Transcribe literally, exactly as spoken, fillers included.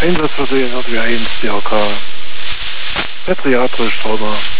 Einsatzversehen J W eins D L K. Petri April Strauber.